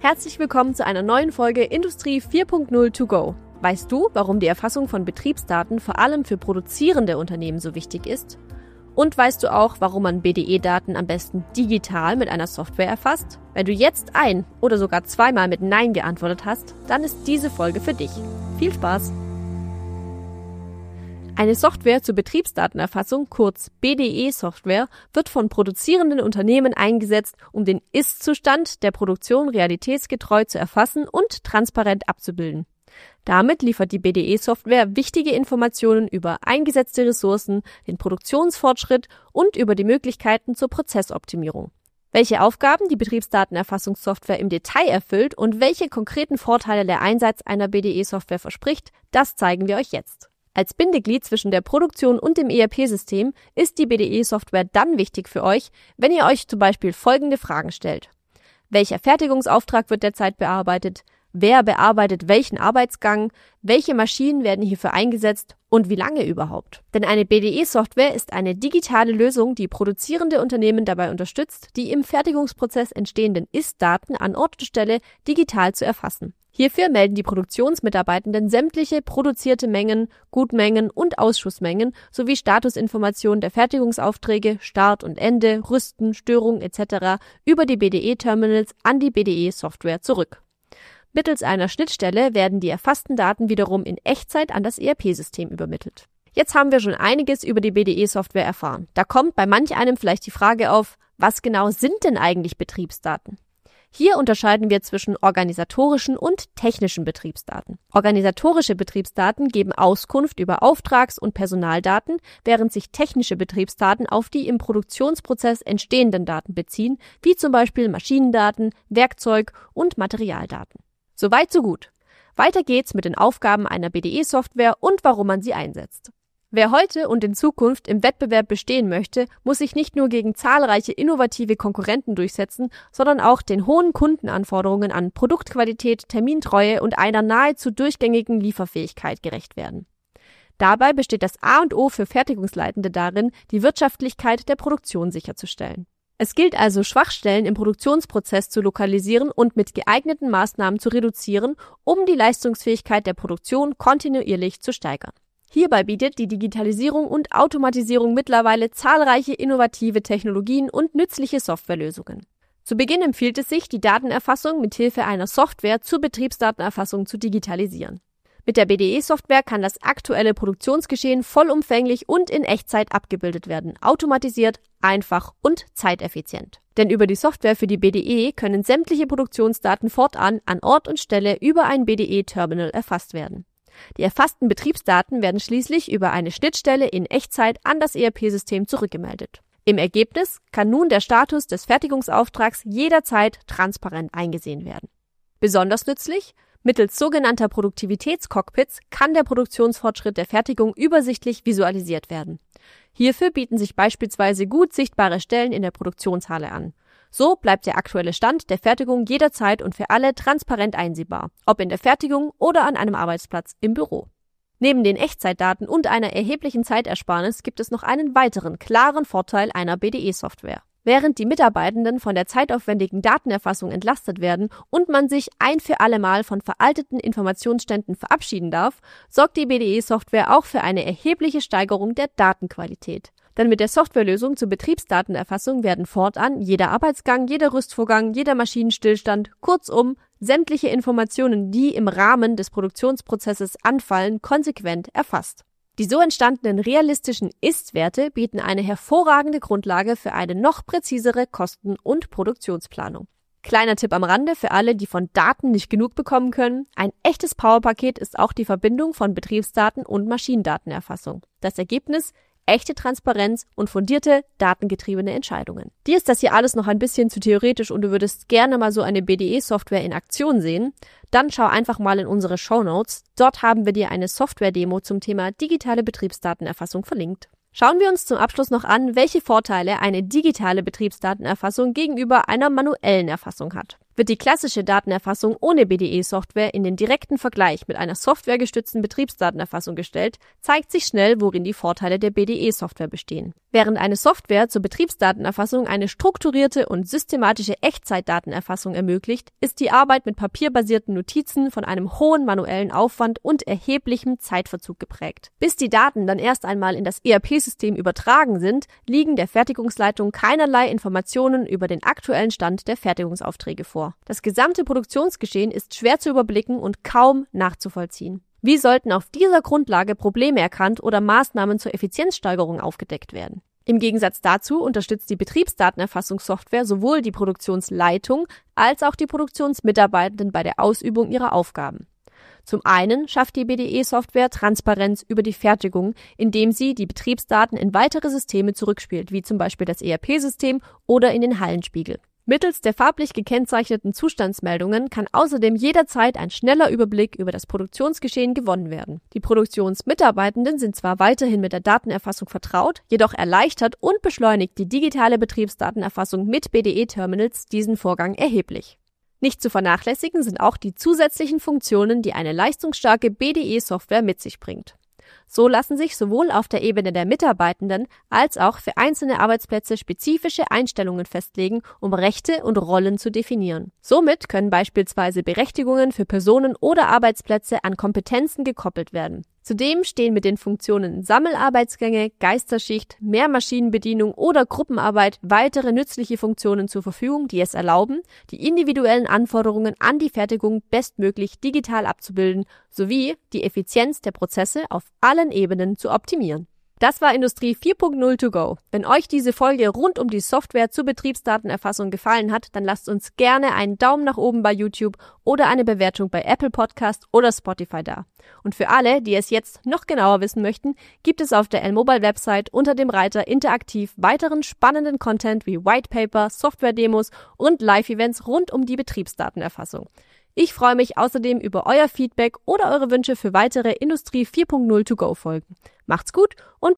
Herzlich willkommen zu einer neuen Folge Industrie 4.0 to go. Weißt du, warum die Erfassung von Betriebsdaten vor allem für produzierende Unternehmen so wichtig ist? Und weißt du auch, warum man BDE-Daten am besten digital mit einer Software erfasst? Wenn du jetzt ein- oder sogar zweimal mit Nein geantwortet hast, dann ist diese Folge für dich. Viel Spaß! Eine Software zur Betriebsdatenerfassung, kurz BDE-Software, wird von produzierenden Unternehmen eingesetzt, um den Ist-Zustand der Produktion realitätsgetreu zu erfassen und transparent abzubilden. Damit liefert die BDE-Software wichtige Informationen über eingesetzte Ressourcen, den Produktionsfortschritt und über die Möglichkeiten zur Prozessoptimierung. Welche Aufgaben die Betriebsdatenerfassungssoftware im Detail erfüllt und welche konkreten Vorteile der Einsatz einer BDE-Software verspricht, das zeigen wir euch jetzt. Als Bindeglied zwischen der Produktion und dem ERP-System ist die BDE-Software dann wichtig für euch, wenn ihr euch zum Beispiel folgende Fragen stellt. Welcher Fertigungsauftrag wird derzeit bearbeitet? Wer bearbeitet welchen Arbeitsgang? Welche Maschinen werden hierfür eingesetzt? Und wie lange überhaupt? Denn eine BDE-Software ist eine digitale Lösung, die produzierende Unternehmen dabei unterstützt, die im Fertigungsprozess entstehenden Ist-Daten an Ort und Stelle digital zu erfassen. Hierfür melden die Produktionsmitarbeitenden sämtliche produzierte Mengen, Gutmengen und Ausschussmengen sowie Statusinformationen der Fertigungsaufträge, Start und Ende, Rüsten, Störungen etc. über die BDE-Terminals an die BDE-Software zurück. Mittels einer Schnittstelle werden die erfassten Daten wiederum in Echtzeit an das ERP-System übermittelt. Jetzt haben wir schon einiges über die BDE-Software erfahren. Da kommt bei manch einem vielleicht die Frage auf, was genau sind denn eigentlich Betriebsdaten? Hier unterscheiden wir zwischen organisatorischen und technischen Betriebsdaten. Organisatorische Betriebsdaten geben Auskunft über Auftrags- und Personaldaten, während sich technische Betriebsdaten auf die im Produktionsprozess entstehenden Daten beziehen, wie zum Beispiel Maschinendaten, Werkzeug- und Materialdaten. Soweit so gut. Weiter geht's mit den Aufgaben einer BDE-Software und warum man sie einsetzt. Wer heute und in Zukunft im Wettbewerb bestehen möchte, muss sich nicht nur gegen zahlreiche innovative Konkurrenten durchsetzen, sondern auch den hohen Kundenanforderungen an Produktqualität, Termintreue und einer nahezu durchgängigen Lieferfähigkeit gerecht werden. Dabei besteht das A und O für Fertigungsleitende darin, die Wirtschaftlichkeit der Produktion sicherzustellen. Es gilt also, Schwachstellen im Produktionsprozess zu lokalisieren und mit geeigneten Maßnahmen zu reduzieren, um die Leistungsfähigkeit der Produktion kontinuierlich zu steigern. Hierbei bietet die Digitalisierung und Automatisierung mittlerweile zahlreiche innovative Technologien und nützliche Softwarelösungen. Zu Beginn empfiehlt es sich, die Datenerfassung mithilfe einer Software zur Betriebsdatenerfassung zu digitalisieren. Mit der BDE-Software kann das aktuelle Produktionsgeschehen vollumfänglich und in Echtzeit abgebildet werden, automatisiert, einfach und zeiteffizient. Denn über die Software für die BDE können sämtliche Produktionsdaten fortan an Ort und Stelle über ein BDE-Terminal erfasst werden. Die erfassten Betriebsdaten werden schließlich über eine Schnittstelle in Echtzeit an das ERP-System zurückgemeldet. Im Ergebnis kann nun der Status des Fertigungsauftrags jederzeit transparent eingesehen werden. Besonders nützlich: mittels sogenannter Produktivitätscockpits kann der Produktionsfortschritt der Fertigung übersichtlich visualisiert werden. Hierfür bieten sich beispielsweise gut sichtbare Stellen in der Produktionshalle an. So bleibt der aktuelle Stand der Fertigung jederzeit und für alle transparent einsehbar, ob in der Fertigung oder an einem Arbeitsplatz im Büro. Neben den Echtzeitdaten und einer erheblichen Zeitersparnis gibt es noch einen weiteren klaren Vorteil einer BDE-Software. Während die Mitarbeitenden von der zeitaufwendigen Datenerfassung entlastet werden und man sich ein für alle Mal von veralteten Informationsständen verabschieden darf, sorgt die BDE-Software auch für eine erhebliche Steigerung der Datenqualität. Denn mit der Softwarelösung zur Betriebsdatenerfassung werden fortan jeder Arbeitsgang, jeder Rüstvorgang, jeder Maschinenstillstand, kurzum sämtliche Informationen, die im Rahmen des Produktionsprozesses anfallen, konsequent erfasst. Die so entstandenen realistischen Ist-Werte bieten eine hervorragende Grundlage für eine noch präzisere Kosten- und Produktionsplanung. Kleiner Tipp am Rande für alle, die von Daten nicht genug bekommen können: ein echtes Powerpaket ist auch die Verbindung von Betriebsdaten und Maschinendatenerfassung. Das Ergebnis: echte Transparenz und fundierte, datengetriebene Entscheidungen. Dir ist das hier alles noch ein bisschen zu theoretisch und du würdest gerne mal so eine BDE-Software in Aktion sehen? Dann schau einfach mal in unsere Shownotes. Dort haben wir dir eine Software-Demo zum Thema digitale Betriebsdatenerfassung verlinkt. Schauen wir uns zum Abschluss noch an, welche Vorteile eine digitale Betriebsdatenerfassung gegenüber einer manuellen Erfassung hat. Wird die klassische Datenerfassung ohne BDE-Software in den direkten Vergleich mit einer softwaregestützten Betriebsdatenerfassung gestellt, zeigt sich schnell, worin die Vorteile der BDE-Software bestehen. Während eine Software zur Betriebsdatenerfassung eine strukturierte und systematische Echtzeitdatenerfassung ermöglicht, ist die Arbeit mit papierbasierten Notizen von einem hohen manuellen Aufwand und erheblichem Zeitverzug geprägt. Bis die Daten dann erst einmal in das ERP-System übertragen sind, liegen der Fertigungsleitung keinerlei Informationen über den aktuellen Stand der Fertigungsaufträge vor. Das gesamte Produktionsgeschehen ist schwer zu überblicken und kaum nachzuvollziehen. Wie sollten auf dieser Grundlage Probleme erkannt oder Maßnahmen zur Effizienzsteigerung aufgedeckt werden? Im Gegensatz dazu unterstützt die Betriebsdatenerfassungssoftware sowohl die Produktionsleitung als auch die Produktionsmitarbeitenden bei der Ausübung ihrer Aufgaben. Zum einen schafft die BDE-Software Transparenz über die Fertigung, indem sie die Betriebsdaten in weitere Systeme zurückspielt, wie zum Beispiel das ERP-System oder in den Hallenspiegel. Mittels der farblich gekennzeichneten Zustandsmeldungen kann außerdem jederzeit ein schneller Überblick über das Produktionsgeschehen gewonnen werden. Die Produktionsmitarbeitenden sind zwar weiterhin mit der Datenerfassung vertraut, jedoch erleichtert und beschleunigt die digitale Betriebsdatenerfassung mit BDE-Terminals diesen Vorgang erheblich. Nicht zu vernachlässigen sind auch die zusätzlichen Funktionen, die eine leistungsstarke BDE-Software mit sich bringt. So lassen sich sowohl auf der Ebene der Mitarbeitenden als auch für einzelne Arbeitsplätze spezifische Einstellungen festlegen, um Rechte und Rollen zu definieren. Somit können beispielsweise Berechtigungen für Personen oder Arbeitsplätze an Kompetenzen gekoppelt werden. Zudem stehen mit den Funktionen Sammelarbeitsgänge, Geisterschicht, Mehrmaschinenbedienung oder Gruppenarbeit weitere nützliche Funktionen zur Verfügung, die es erlauben, die individuellen Anforderungen an die Fertigung bestmöglich digital abzubilden, sowie die Effizienz der Prozesse auf allen Ebenen zu optimieren. Das war Industrie 4.0 to go. Wenn euch diese Folge rund um die Software zur Betriebsdatenerfassung gefallen hat, dann lasst uns gerne einen Daumen nach oben bei YouTube oder eine Bewertung bei Apple Podcast oder Spotify da. Und für alle, die es jetzt noch genauer wissen möchten, gibt es auf der L-Mobile-Website unter dem Reiter Interaktiv weiteren spannenden Content wie Whitepaper, Software-Demos und Live-Events rund um die Betriebsdatenerfassung. Ich freue mich außerdem über euer Feedback oder eure Wünsche für weitere Industrie 4.0 to go Folgen. Macht's gut und